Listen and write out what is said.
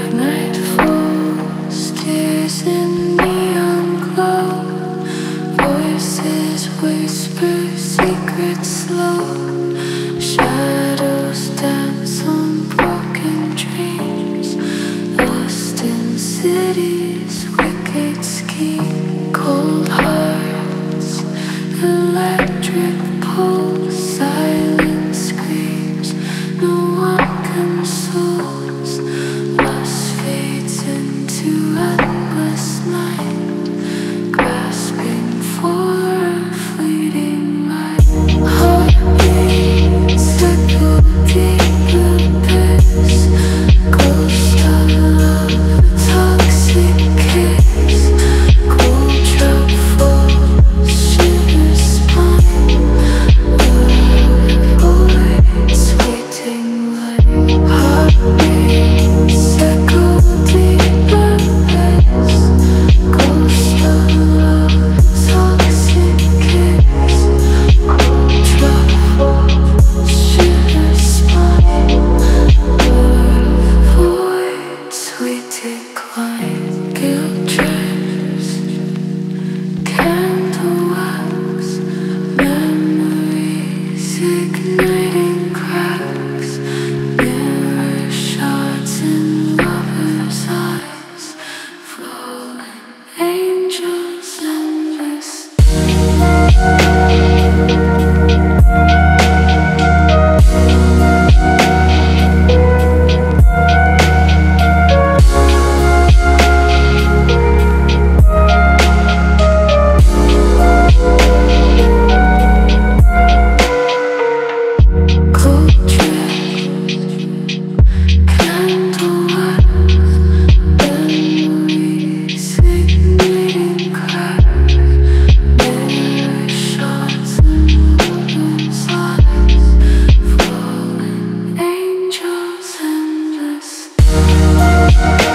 Night falls, tears in neon glow. Voices whisper secrets slow. Shadows dance on broken dreams. Lost in cities, wicked scheme. Cold hearts, electric pulse. Silent screams, no one consoles. Lust fades into endless night, grasping for a fleeting light. Heartbeats echo deep abyss. Ghost of love, toxic kiss. Cold drop falls, shivers spine. Voids waiting like heartbeats echo deep abyss. Ghost of love, toxic kiss. Cold drop falls, shivers spine. Voids we decline. Guilt trips, candle wax. Memories igniting cracks. Mirror shots in lovers' eyes. Fallen angels endless. Cold drip, candle wax. Memories igniting cracks. Mirror shots in lovers' eyes. Fallen angels endless.